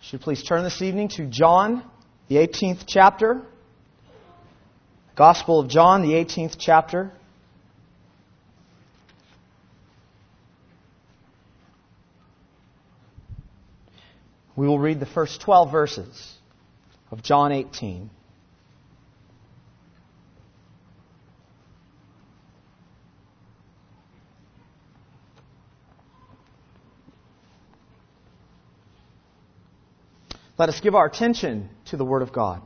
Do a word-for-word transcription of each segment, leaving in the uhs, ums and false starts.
Should you please turn this evening to John, the eighteenth chapter. Gospel of John, the eighteenth chapter. We will read the first twelve verses of John eighteen. Let us give our attention to the Word of God.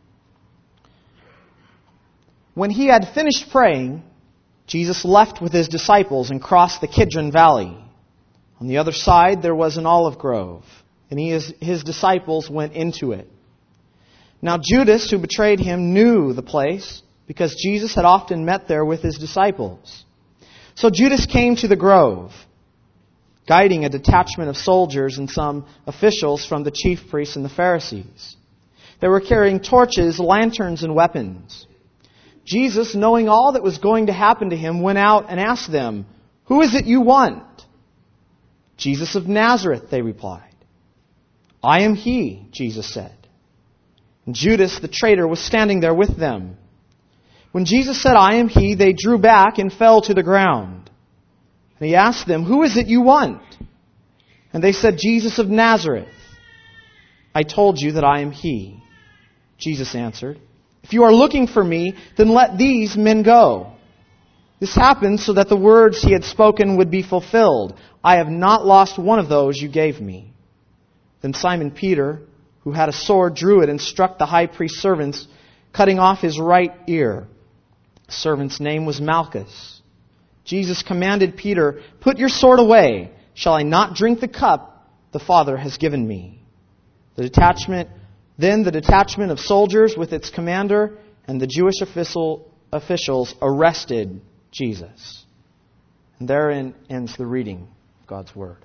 When he had finished praying, Jesus left with his disciples and crossed the Kidron Valley. On the other side there was an olive grove, and he, his disciples went into it. Now Judas, who betrayed him, knew the place, because Jesus had often met there with his disciples. So Judas came to the grove, guiding a detachment of soldiers and some officials from the chief priests and the Pharisees. They were carrying torches, lanterns, and weapons. Jesus, knowing all that was going to happen to him, went out and asked them, "Who is it you want?" "Jesus of Nazareth," they replied. "I am he," Jesus said. And Judas, the traitor, was standing there with them. When Jesus said, "I am he," they drew back and fell to the ground. And he asked them, "Who is it you want?" And they said, "Jesus of Nazareth." "I told you that I am he," Jesus answered. "If you are looking for me, then let these men go." This happened so that the words he had spoken would be fulfilled. "I have not lost one of those you gave me." Then Simon Peter, who had a sword, drew it and struck the high priest's servant, cutting off his right ear. The servant's name was Malchus. Jesus commanded Peter, "Put your sword away. Shall I not drink the cup the Father has given me?" The detachment, then the detachment of soldiers with its commander and the Jewish official, officials arrested Jesus. And therein ends the reading of God's Word.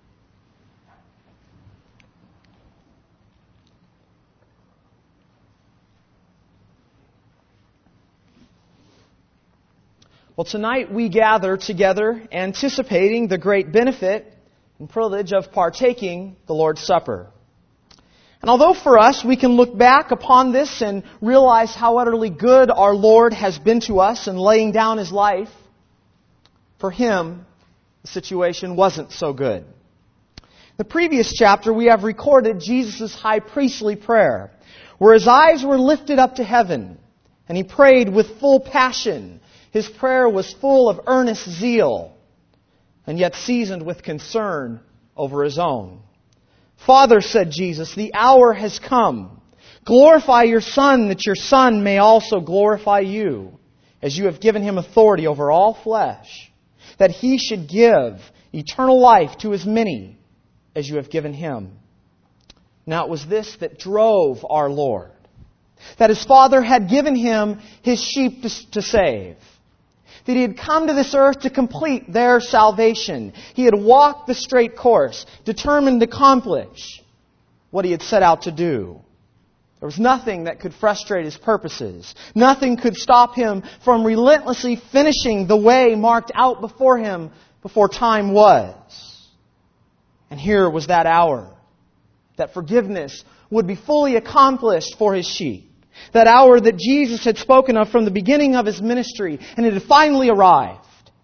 Well, tonight we gather together anticipating the great benefit and privilege of partaking the Lord's Supper. And although for us we can look back upon this and realize how utterly good our Lord has been to us in laying down His life, for Him the situation wasn't so good. In the previous chapter we have recorded Jesus' high priestly prayer, where His eyes were lifted up to heaven and He prayed with full passion. His prayer was full of earnest zeal, and yet seasoned with concern over His own. "Father," said Jesus, "the hour has come. Glorify your Son, that your Son may also glorify you, as you have given Him authority over all flesh, that He should give eternal life to as many as you have given Him." Now it was this that drove our Lord, that His Father had given Him His sheep to, to save. That He had come to this earth to complete their salvation. He had walked the straight course, determined to accomplish what He had set out to do. There was nothing that could frustrate His purposes. Nothing could stop Him from relentlessly finishing the way marked out before Him before time was. And here was that hour, that forgiveness would be fully accomplished for His sheep. That hour that Jesus had spoken of from the beginning of His ministry, and it had finally arrived.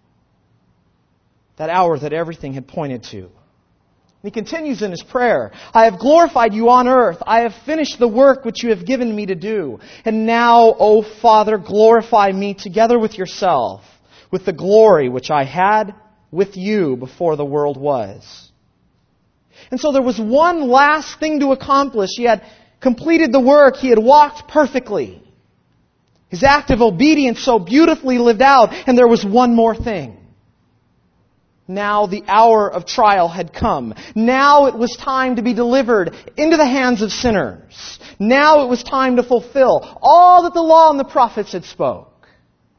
That hour that everything had pointed to. He continues in His prayer, "I have glorified you on earth. I have finished the work which you have given me to do. And now, O Father, glorify me together with yourself, with the glory which I had with you before the world was." And so there was one last thing to accomplish. He had completed the work. He had walked perfectly. His act of obedience so beautifully lived out. And there was one more thing. Now the hour of trial had come. Now it was time to be delivered into the hands of sinners. Now it was time to fulfill all that the law and the prophets had spoke.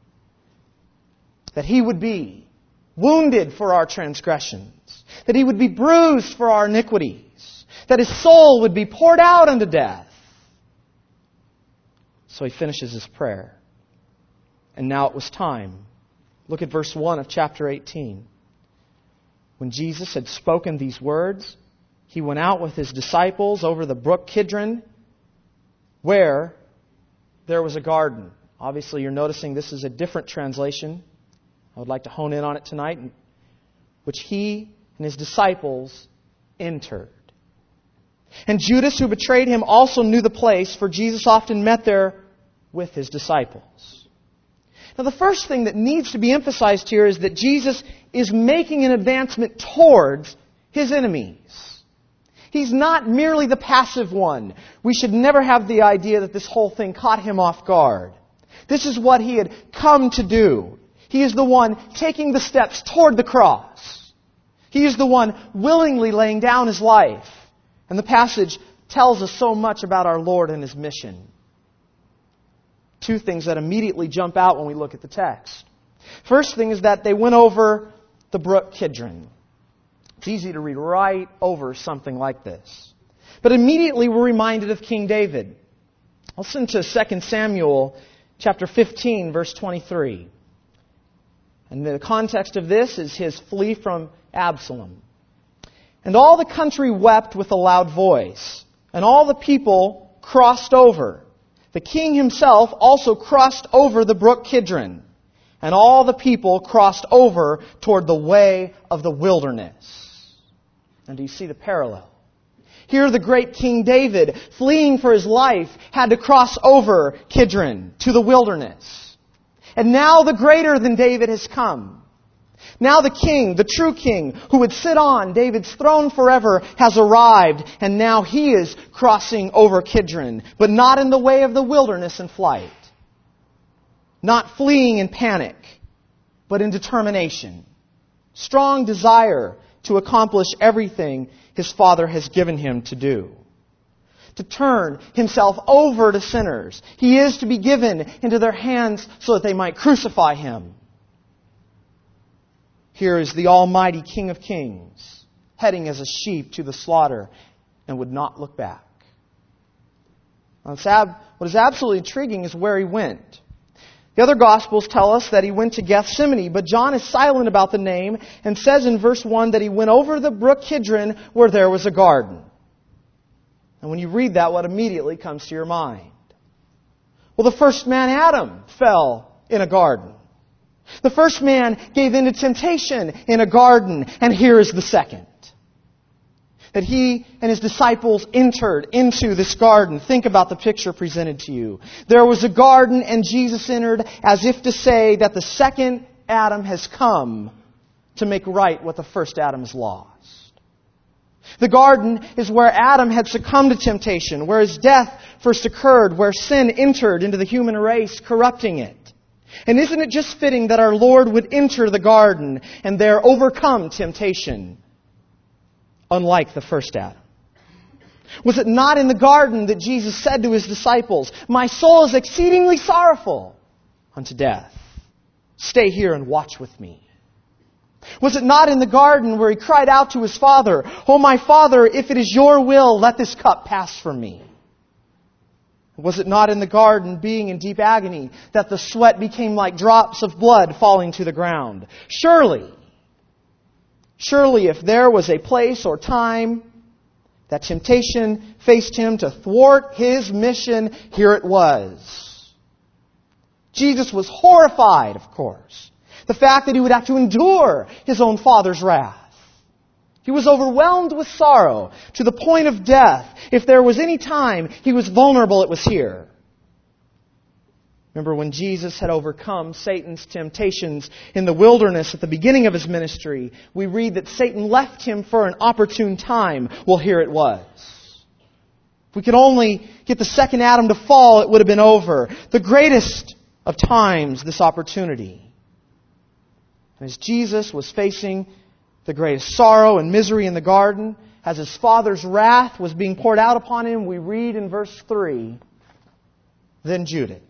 That He would be wounded for our transgressions. That He would be bruised for our iniquities. That His soul would be poured out unto death. So He finishes His prayer. And now it was time. Look at verse one of chapter eighteen. When Jesus had spoken these words, he went out with his disciples over the brook Kidron, where there was a garden. Obviously, you're noticing this is a different translation. I would like to hone in on it tonight, which he and his disciples entered. And Judas, who betrayed him, also knew the place, for Jesus often met there with his disciples. Now, the first thing that needs to be emphasized here is that Jesus is making an advancement towards his enemies. He's not merely the passive one. We should never have the idea that this whole thing caught him off guard. This is what he had come to do. He is the one taking the steps toward the cross. He is the one willingly laying down his life. And the passage tells us so much about our Lord and his mission. Two things that immediately jump out when we look at the text. First thing is that they went over the brook Kidron. It's easy to read right over something like this. But immediately we're reminded of King David. Listen to Second Samuel chapter fifteen, verse twenty-three. And the context of this is his flee from Absalom. And all the country wept with a loud voice, and all the people crossed over. The king himself also crossed over the brook Kidron, and all the people crossed over toward the way of the wilderness. And do you see the parallel? Here the great King David, fleeing for his life, had to cross over Kidron to the wilderness. And now the greater than David has come. Now the king, the true king, who would sit on David's throne forever, has arrived, and now he is crossing over Kidron, but not in the way of the wilderness in flight. Not fleeing in panic, but in determination. Strong desire to accomplish everything his Father has given him to do. To turn himself over to sinners. He is to be given into their hands so that they might crucify him. Here is the Almighty King of Kings, heading as a sheep to the slaughter, and would not look back. What is absolutely intriguing is where he went. The other Gospels tell us that he went to Gethsemane, but John is silent about the name and says in verse one that he went over the brook Kidron where there was a garden. And when you read that, what immediately comes to your mind? Well, the first man, Adam, fell in a garden. The first man gave in to temptation in a garden, and here is the second. That he and his disciples entered into this garden. Think about the picture presented to you. There was a garden, and Jesus entered as if to say that the second Adam has come to make right what the first Adam has lost. The garden is where Adam had succumbed to temptation, where his death first occurred, where sin entered into the human race, corrupting it. And isn't it just fitting that our Lord would enter the garden and there overcome temptation, unlike the first Adam? Was it not in the garden that Jesus said to his disciples, "My soul is exceedingly sorrowful unto death. Stay here and watch with me"? Was it not in the garden where he cried out to his Father, "Oh, my Father, if it is your will, let this cup pass from me"? Was it not in the garden, being in deep agony, that the sweat became like drops of blood falling to the ground? Surely, surely if there was a place or time that temptation faced him to thwart his mission, here it was. Jesus was horrified, of course. The fact that he would have to endure his own Father's wrath. He was overwhelmed with sorrow to the point of death. If there was any time he was vulnerable, it was here. Remember when Jesus had overcome Satan's temptations in the wilderness at the beginning of his ministry, we read that Satan left him for an opportune time. Well, here it was. If we could only get the second Adam to fall, it would have been over. The greatest of times, this opportunity. And as Jesus was facing the greatest sorrow and misery in the garden, as his Father's wrath was being poured out upon him, we read in verse three, then Judas,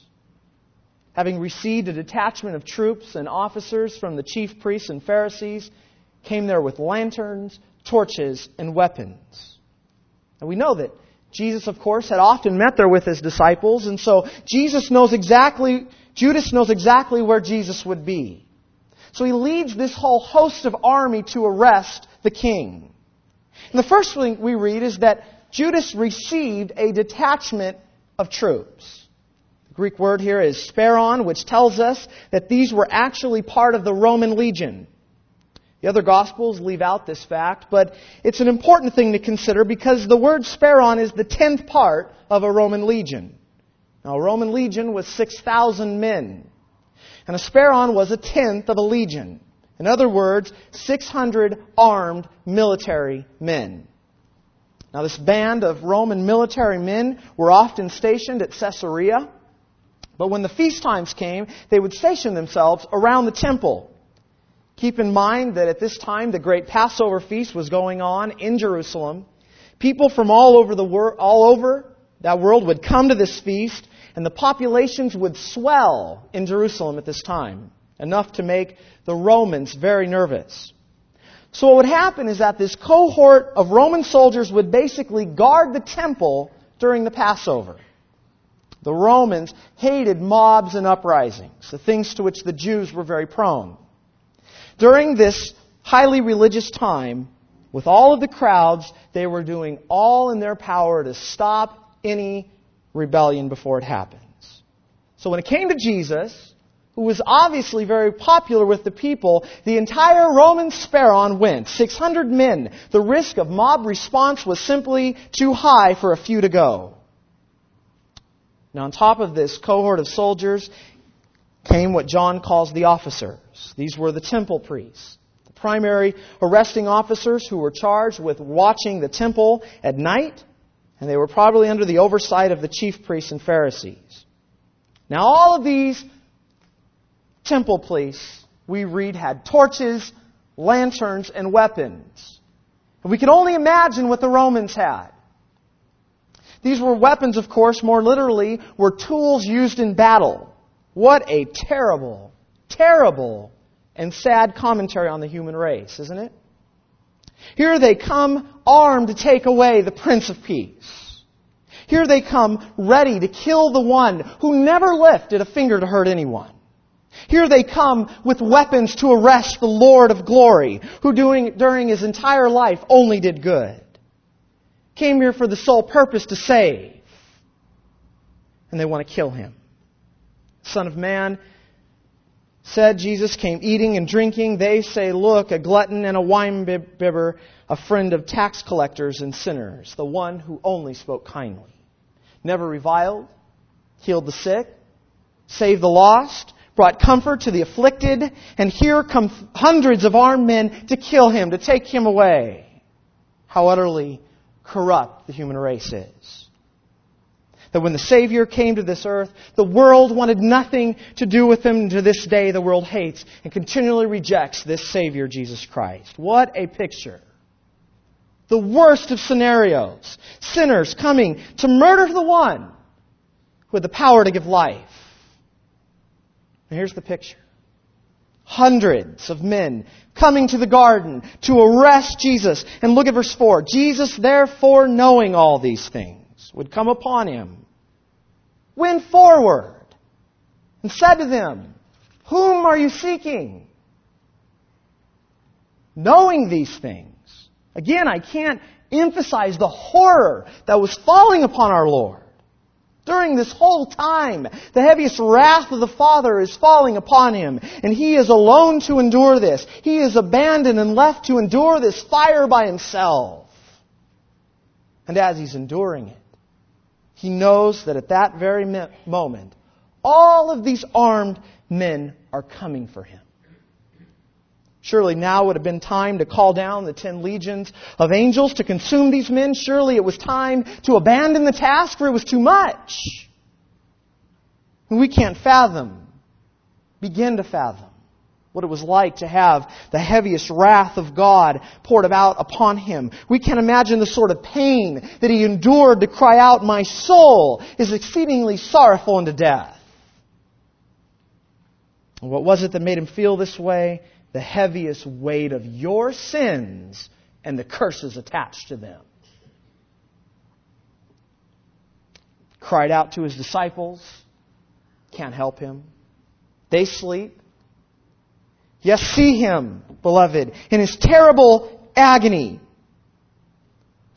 having received a detachment of troops and officers from the chief priests and Pharisees, came there with lanterns, torches, and weapons. And we know that Jesus, of course, had often met there with his disciples, and so Jesus knows exactly, Judas knows exactly where Jesus would be. So he leads this whole host of army to arrest the king. And the first thing we read is that Judas received a detachment of troops. The Greek word here is speron, which tells us that these were actually part of the Roman legion. The other Gospels leave out this fact, but it's an important thing to consider because the word speron is the tenth part of a Roman legion. Now, a Roman legion was six thousand men, and a speron was a tenth of a legion. In other words, six hundred armed military men. Now, this band of Roman military men were often stationed at Caesarea, but when the feast times came, they would station themselves around the temple. Keep in mind that at this time, the great Passover feast was going on in Jerusalem. People from all over the world, all over that world would come to this feast, and the populations would swell in Jerusalem at this time, enough to make the Romans very nervous. So what would happen is that this cohort of Roman soldiers would basically guard the temple during the Passover. The Romans hated mobs and uprisings, the things to which the Jews were very prone. During this highly religious time, with all of the crowds, they were doing all in their power to stop any rebellion before it happens. So when it came to Jesus, who was obviously very popular with the people, the entire Roman speron went. six hundred men. The risk of mob response was simply too high for a few to go. Now on top of this cohort of soldiers came what John calls the officers. These were the temple priests, the primary arresting officers who were charged with watching the temple at night, and they were probably under the oversight of the chief priests and Pharisees. Now all of these temple police, we read, had torches, lanterns, and weapons. And we can only imagine what the Romans had. These were weapons, of course, more literally, were tools used in battle. What a terrible, terrible, and sad commentary on the human race, isn't it? Here they come armed to take away the Prince of Peace. Here they come ready to kill the one who never lifted a finger to hurt anyone. Here they come with weapons to arrest the Lord of glory, who doing, during his entire life only did good. Came here for the sole purpose to save. And they want to kill him. Son of Man, said Jesus, came eating and drinking. They say, look, a glutton and a wine-bibber, a friend of tax collectors and sinners, the one who only spoke kindly. Never reviled, healed the sick, saved the lost, brought comfort to the afflicted, and here come hundreds of armed men to kill him, to take him away. How utterly corrupt the human race is. That when the Savior came to this earth, the world wanted nothing to do with him. And to this day, the world hates and continually rejects this Savior, Jesus Christ. What a picture. The worst of scenarios. Sinners coming to murder the one who had the power to give life. And here's the picture. Hundreds of men coming to the garden to arrest Jesus. And look at verse four. Jesus, therefore, knowing all these things, would come upon him, went forward, and said to them, whom are you seeking? Knowing these things. Again, I can't emphasize the horror that was falling upon our Lord. During this whole time, the heaviest wrath of the Father is falling upon him, and he is alone to endure this. He is abandoned and left to endure this fire by himself. And as he's enduring it, he knows that at that very moment, all of these armed men are coming for him. Surely now would have been time to call down the ten legions of angels to consume these men. Surely it was time to abandon the task, for it was too much. And we can't fathom, begin to fathom, what it was like to have the heaviest wrath of God poured out upon him. We can't imagine the sort of pain that he endured to cry out, my soul is exceedingly sorrowful unto death. And what was it that made him feel this way? The heaviest weight of your sins and the curses attached to them. Cried out to his disciples. Can't help him. They sleep. Yes, see him, beloved, in his terrible agony.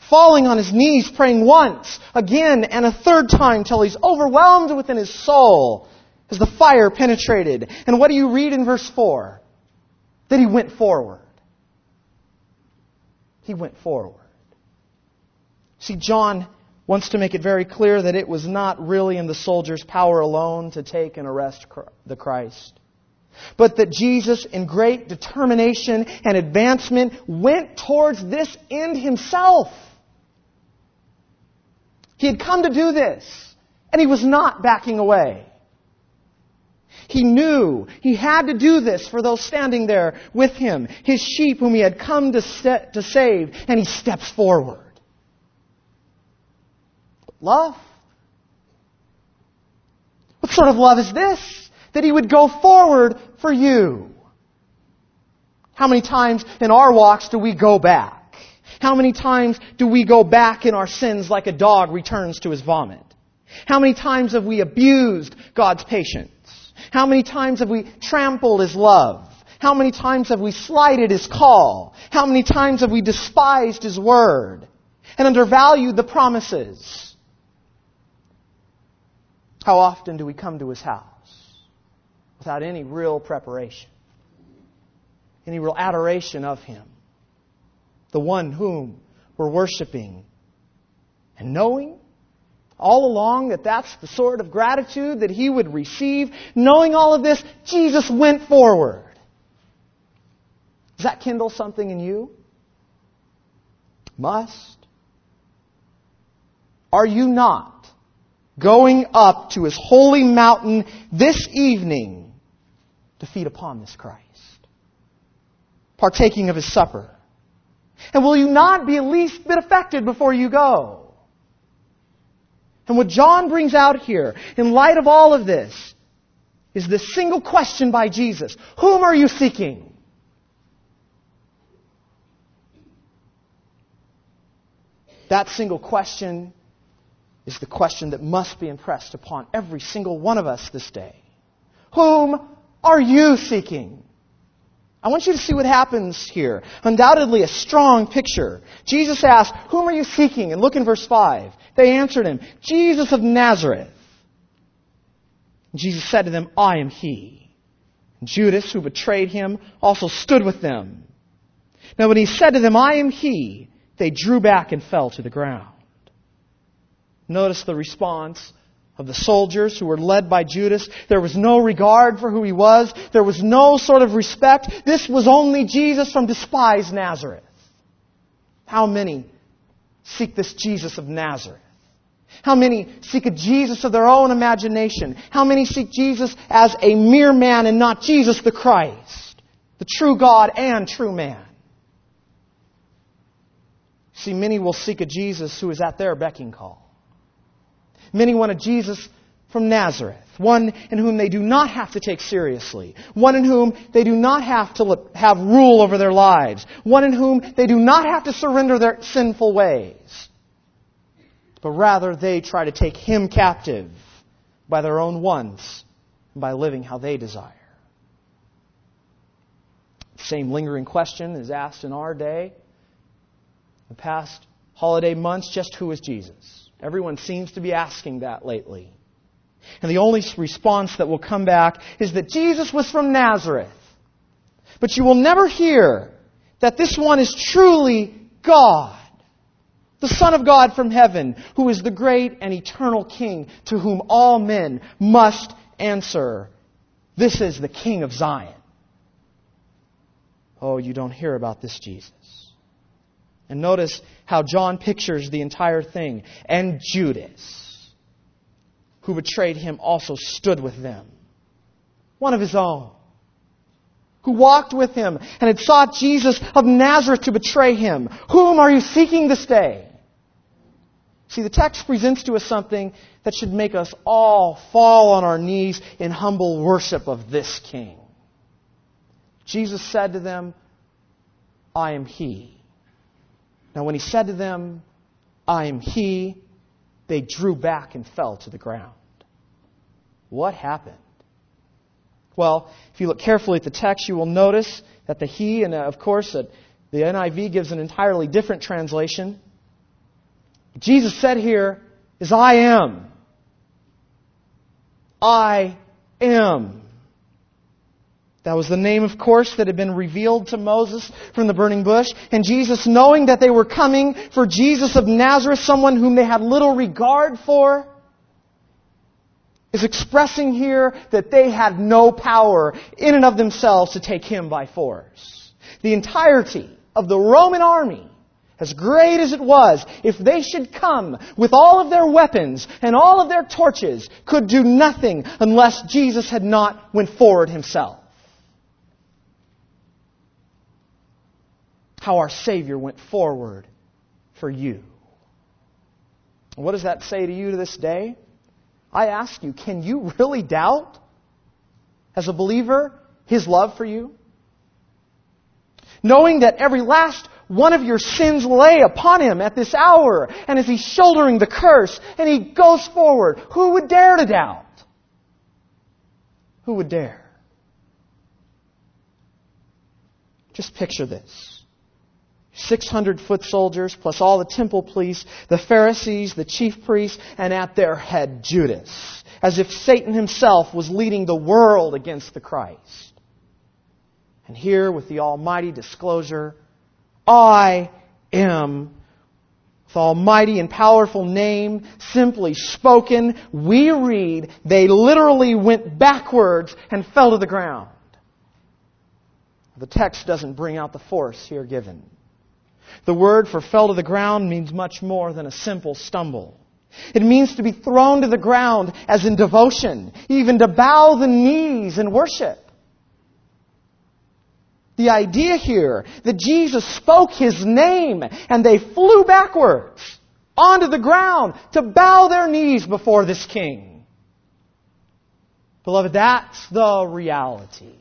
falling on his knees, praying once, again, and a third time till he's overwhelmed within his soul as the fire penetrated. And what do you read in verse four? That he went forward. He went forward. See, John wants to make it very clear that it was not really in the soldier's power alone to take and arrest the Christ, but that Jesus, in great determination and advancement, went towards this end himself. He had come to do this, and he was not backing away. He knew he had to do this for those standing there with him, his sheep whom he had come to, set, to save, and he steps forward. Love? What sort of love is this? That he would go forward for you. How many times in our walks do we go back? How many times do we go back in our sins like a dog returns to his vomit? How many times have we abused God's patience? How many times have we trampled His love? How many times have we slighted His call? How many times have we despised His word and undervalued the promises? How often do we come to His house without any real preparation, any real adoration of Him, the one whom we're worshiping, and knowing all along that that's the sort of gratitude that He would receive? Knowing all of this, Jesus went forward. Does that kindle something in you? Must. Are you not going up to His holy mountain this evening to feed upon this Christ, partaking of His supper? And will you not be at least a bit affected before you go? And what John brings out here, in light of all of this, is this single question by Jesus. Whom are you seeking? That single question is the question that must be impressed upon every single one of us this day. Whom are you seeking? I want you to see what happens here. Undoubtedly a strong picture. Jesus asked, whom are you seeking? And look in verse five. They answered Him, Jesus of Nazareth. And Jesus said to them, I am He. And Judas, who betrayed Him, also stood with them. Now when He said to them, I am He, they drew back and fell to the ground. Notice the response of the soldiers who were led by Judas. There was no regard for who He was. There was no sort of respect. This was only Jesus from despised Nazareth. How many seek this Jesus of Nazareth? How many seek a Jesus of their own imagination? How many seek Jesus as a mere man and not Jesus the Christ, the true God and true man? See, many will seek a Jesus who is at their beck and call. Many want a Jesus from Nazareth, one in whom they do not have to take seriously, one in whom they do not have to have rule over their lives, one in whom they do not have to surrender their sinful ways, but rather they try to take Him captive by their own wants and by living how they desire. The same lingering question is asked in our day. The past holiday months, just who is Jesus? Everyone seems to be asking that lately. And the only response that will come back is that Jesus was from Nazareth. But you will never hear that this one is truly God, the Son of God from heaven, who is the great and eternal King to whom all men must answer, this is the King of Zion. Oh, you don't hear about this Jesus. And notice how John pictures the entire thing. And Judas, who betrayed Him, also stood with them. One of His own, who walked with Him and had sought Jesus of Nazareth to betray Him. Whom are you seeking this day? See, the text presents to us something that should make us all fall on our knees in humble worship of this King. Jesus said to them, I am He. Now when He said to them, I am He, they drew back and fell to the ground. What happened? Well, if you look carefully at the text, you will notice that the He, and of course the N I V gives an entirely different translation. What Jesus said here is, I am. I am. That was the name, of course, that had been revealed to Moses from the burning bush. And Jesus, knowing that they were coming for Jesus of Nazareth, someone whom they had little regard for, is expressing here that they had no power in and of themselves to take Him by force. The entirety of the Roman army, as great as it was, if they should come with all of their weapons and all of their torches, could do nothing unless Jesus had not went forward Himself. How our Savior went forward for you. What does that say to you to this day? I ask you, can you really doubt, as a believer, His love for you? Knowing that every last one of your sins lay upon Him at this hour, and as He's shouldering the curse, and He goes forward, who would dare to doubt? Who would dare? Just picture this. six hundred foot soldiers, plus all the temple police, the Pharisees, the chief priests, and at their head Judas. As if Satan himself was leading the world against the Christ. And here with the almighty disclosure, I am, with almighty and powerful name, simply spoken, we read, they literally went backwards and fell to the ground. The text doesn't bring out the force here given. The word for fell to the ground means much more than a simple stumble. It means to be thrown to the ground as in devotion, even to bow the knees in worship. The idea here that Jesus spoke His name and they flew backwards onto the ground to bow their knees before this King. Beloved, that's the reality.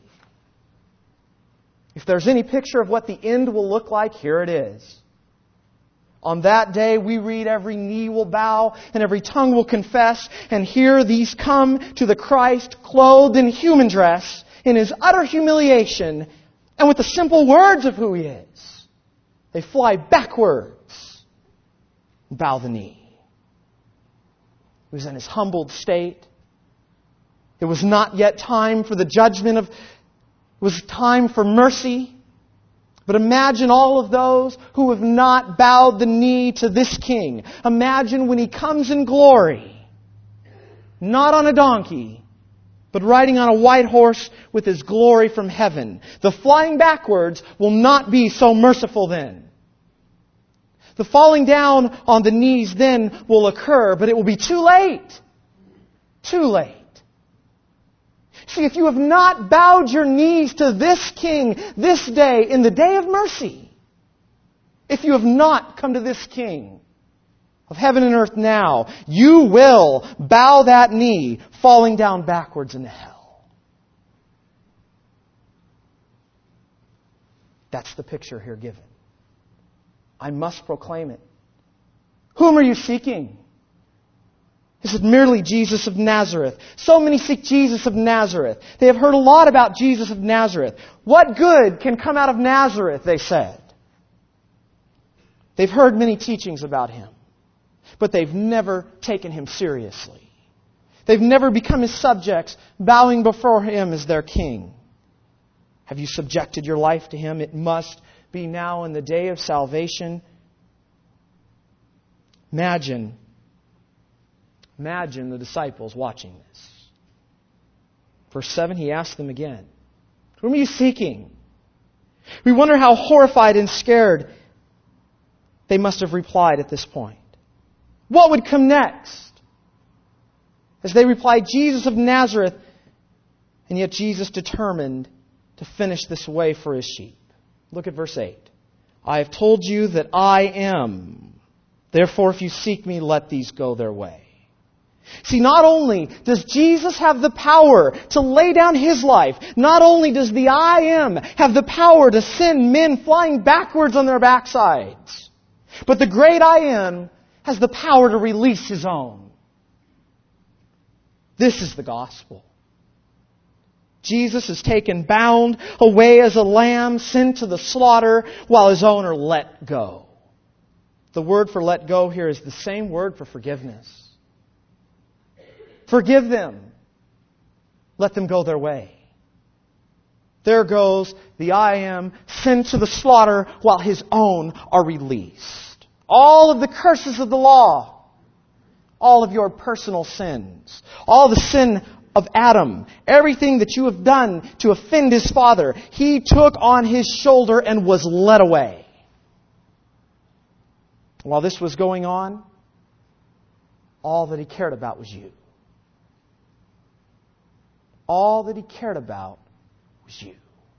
If there's any picture of what the end will look like, here it is. On that day, we read, every knee will bow and every tongue will confess. And here these come to the Christ clothed in human dress, in His utter humiliation, and with the simple words of who He is. They fly backwards and bow the knee. He was in His humbled state. It was not yet time for the judgment of... It was time for mercy. But imagine all of those who have not bowed the knee to this King. Imagine when He comes in glory, not on a donkey, but riding on a white horse with His glory from heaven. The flying backwards will not be so merciful then. The falling down on the knees then will occur, but it will be too late. Too late. See, if you have not bowed your knees to this King this day, in the day of mercy, if you have not come to this King of heaven and earth now, you will bow that knee, falling down backwards into hell. That's the picture here given. I must proclaim it. Whom are you seeking? Is it merely Jesus of Nazareth? So many seek Jesus of Nazareth. They have heard a lot about Jesus of Nazareth. What good can come out of Nazareth, they said. They've heard many teachings about Him, but they've never taken Him seriously. They've never become His subjects, bowing before Him as their King. Have you subjected your life to Him? It must be now in the day of salvation. Imagine Imagine the disciples watching this. Verse seven, He asked them again, whom are you seeking? We wonder how horrified and scared they must have replied at this point. What would come next? As they replied, Jesus of Nazareth, and yet Jesus determined to finish this way for His sheep. Look at verse eight. I have told you that I am. Therefore, if you seek Me, let these go their way. See, not only does Jesus have the power to lay down His life, not only does the I Am have the power to send men flying backwards on their backsides, but the great I Am has the power to release His own. This is the gospel. Jesus is taken bound away as a lamb sent to the slaughter while His owner let go. The word for let go here is the same word for forgiveness. Forgive them. Let them go their way. There goes the I am sent to the slaughter while his own are released. All of the curses of the law, all of your personal sins, all the sin of Adam, everything that you have done to offend his father, he took on his shoulder and was led away. While this was going on, all that he cared about was you. All that he cared about was you.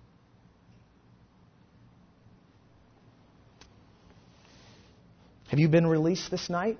Have you been released this night?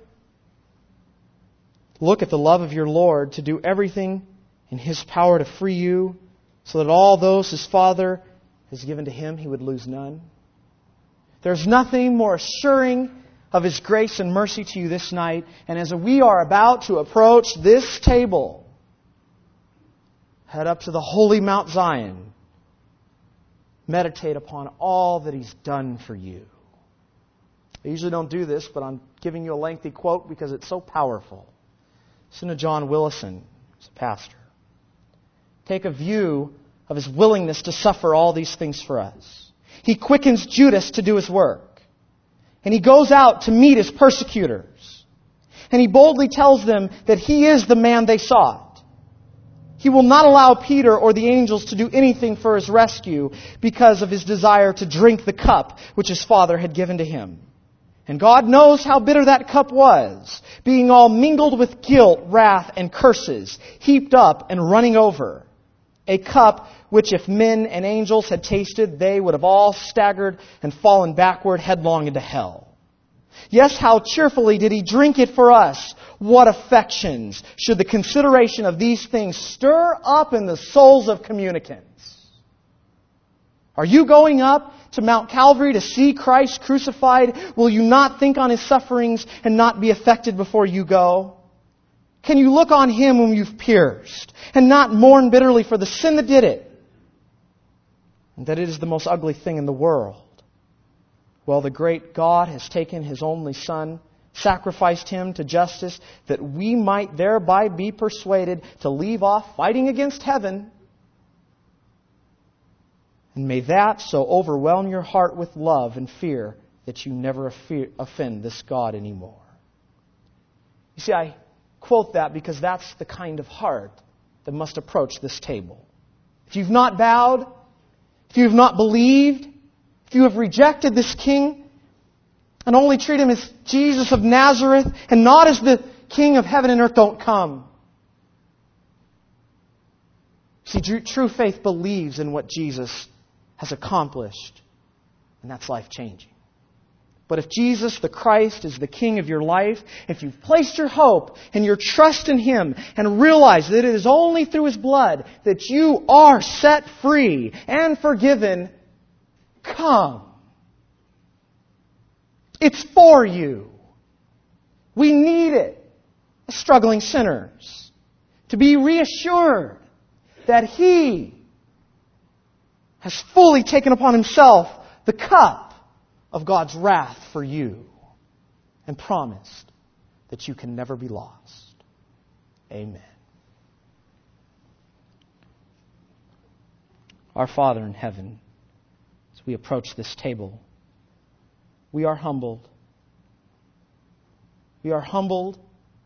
Look at the love of your Lord to do everything in His power to free you, so that all those His Father has given to Him, He would lose none. There's nothing more assuring of His grace and mercy to you this night. And as we are about to approach this table, head up to the holy Mount Zion, meditate upon all that He's done for you. I usually don't do this, but I'm giving you a lengthy quote because it's so powerful. Listen to John Willison, who's a pastor. Take a view of His willingness to suffer all these things for us. He quickens Judas to do His work. And He goes out to meet His persecutors. And He boldly tells them that He is the man they sought. He will not allow Peter or the angels to do anything for His rescue because of His desire to drink the cup which His Father had given to Him. And God knows how bitter that cup was, being all mingled with guilt, wrath, and curses, heaped up and running over. A cup which if men and angels had tasted, they would have all staggered and fallen backward headlong into hell. Yes, how cheerfully did He drink it for us. What affections should the consideration of these things stir up in the souls of communicants? Are you going up to Mount Calvary to see Christ crucified? Will you not think on His sufferings and not be affected before you go? Can you look on Him whom you've pierced and not mourn bitterly for the sin that did it? And that it is the most ugly thing in the world. Well, the great God has taken His only Son, sacrificed Him to justice, that we might thereby be persuaded to leave off fighting against heaven. And may that so overwhelm your heart with love and fear that you never offend this God anymore. You see, I quote that because that's the kind of heart that must approach this table. If you've not bowed, if you have not believed, if you have rejected this King and only treat Him as Jesus of Nazareth and not as the King of heaven and earth, don't come. See, true faith believes in what Jesus has accomplished, and that's life-changing. But if Jesus, the Christ, is the King of your life, if you've placed your hope and your trust in Him and realize that it is only through His blood that you are set free and forgiven, come. It's for you. We need it as struggling sinners to be reassured that He has fully taken upon Himself the cup of God's wrath for you and promised that you can never be lost. Amen. Our Father in heaven, as we approach this table, we are humbled. We are humbled,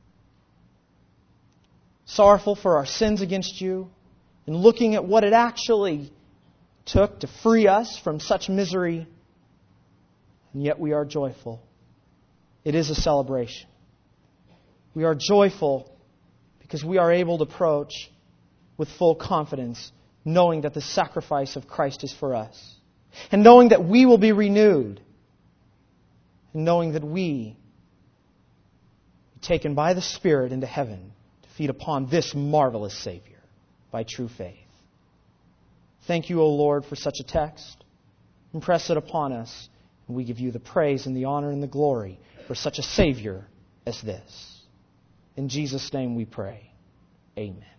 sorrowful for our sins against You, and looking at what it actually took to free us from such misery, and yet we are joyful. It is a celebration. We are joyful because we are able to approach with full confidence, knowing that the sacrifice of Christ is for us, and knowing that we will be renewed, and knowing that we are taken by the Spirit into heaven to feed upon this marvelous Savior by true faith. Thank You, O Lord, for such a text. Impress it upon us, and we give You the praise and the honor and the glory for such a Savior as this. In Jesus' name we pray. Amen.